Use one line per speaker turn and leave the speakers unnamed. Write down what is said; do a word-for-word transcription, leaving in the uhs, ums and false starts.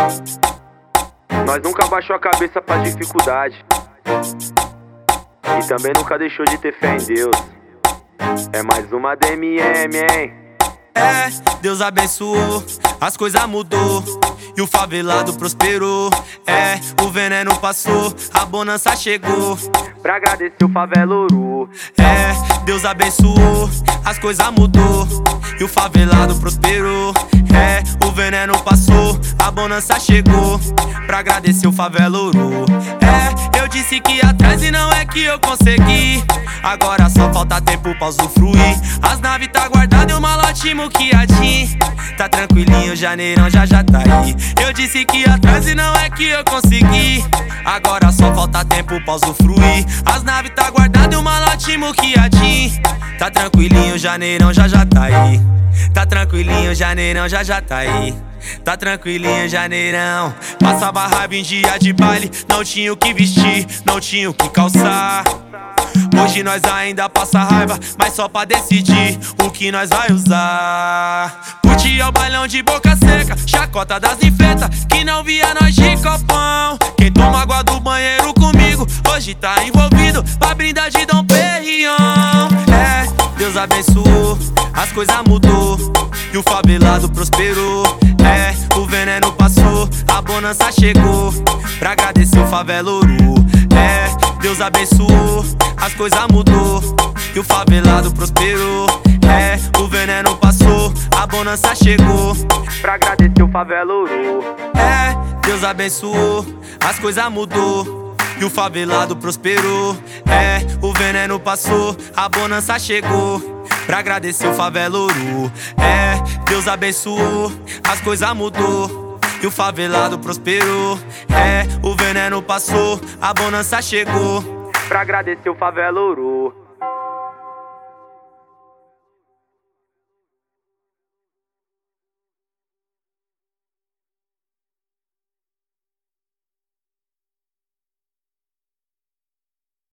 Nós nunca baixou a cabeça pra dificuldade e também nunca deixou de ter fé em Deus. É mais uma D M M, hein?
É, Deus abençoou, as coisas mudou e o favelado prosperou. É, o veneno passou, a bonança chegou.
Pra agradecer o favelouro.
É, Deus abençoou, as coisas mudou e o favelado prosperou. É, o veneno passou, a bonança chegou. Pra agradecer o favelouro. É, eu disse que ia atrás e não é que eu consegui. Agora só falta tempo pra usufruir. As naves tá guardada e o malote muquiadinho. Tá tranquilinho, janeirão já já tá aí. Eu disse que ia atrás e não é que eu consegui. Agora só falta tempo pra usufruir. As naves tá guardada e o malote muquiadinho. Tá tranquilinho, janeirão já já tá aí. Tá tranquilinho, janeirão já já tá aí. Tá tranquilinho, janeirão. Passava raiva em dia de baile. Não tinha o que vestir, não tinha o que calçar. Hoje nós ainda passa raiva, mas só pra decidir o que nós vai usar. Curtia o bailão de boca seca, chacota das infetas, que não via nós de copão. Quem toma água do banheiro comigo, hoje tá envolvido pra brindar de Dom Perignon. É, Deus abençoou, as coisas mudou e o favelado prosperou. É, o veneno passou, a bonança chegou. Pra agradecer o favelouro. É, Deus abençoou, as coisas mudou e o favelado prosperou. É, o veneno passou, a bonança chegou.
Pra agradecer o favelouro.
É, Deus abençoou, as coisas mudou e o favelado prosperou. É, o veneno passou, a bonança chegou. Pra agradecer o favelouro. É, Deus abençoou, as coisas mudou e o favelado prosperou. É, o veneno passou, a bonança chegou.
Pra agradecer o favelouro.